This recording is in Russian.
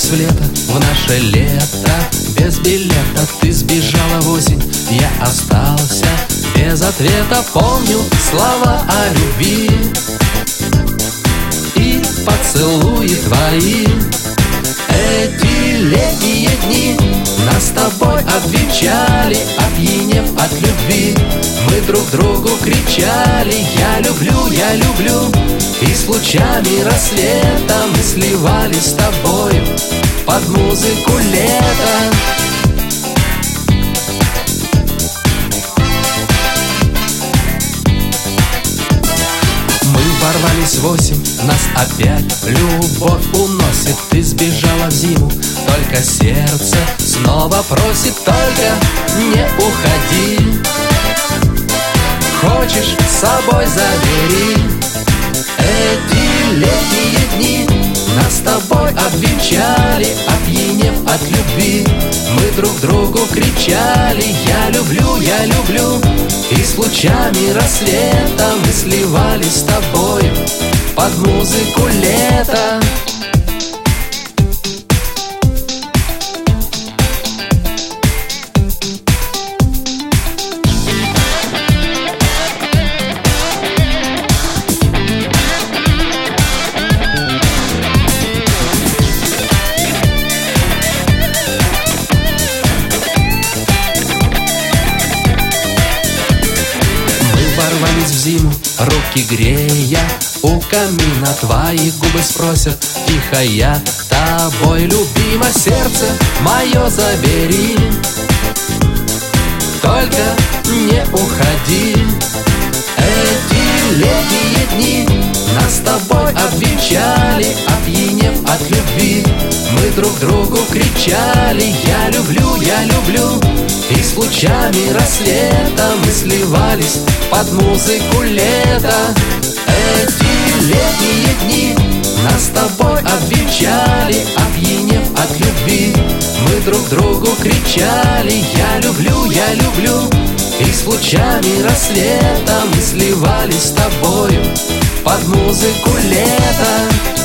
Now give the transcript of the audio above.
в лето, в наше лето. Без билета ты сбежала в осень, я остался без ответа. Помню слова о любви и поцелуи твои. Эти летние дни нас с тобой обвенчали, опьянев от любви. Мы друг другу кричали: я люблю, я люблю. И с лучами рассвета мы сливались с тобою под музыку лета. Мы ворвались в осень, нас опять любовь уносит. Ты сбежала в зиму, только сердце снова просит: только не уходи. Хочешь, с собой забери. Эти летние дни нас с тобой обвенчали, опьянев от любви. Мы друг другу кричали: я люблю, я люблю. И с лучами рассвета мы сливались с тобою под музыку лета. Ворвались в зиму, руки грея у камина. Твои губы спросят тихо: я тобой любима. Сердце мое забери, только не уходи. Эти летние дни нас с тобой обвенчали, опьянев от любви. Мы друг другу кричали: я люблю, я люблю. И с лучами рассвета мы сливались под музыку лета. Эти летние дни нас с тобой обвенчали, опьянев от любви. Мы друг другу кричали: я люблю, я люблю. И с лучами рассвета мы сливались с тобою под музыку лета.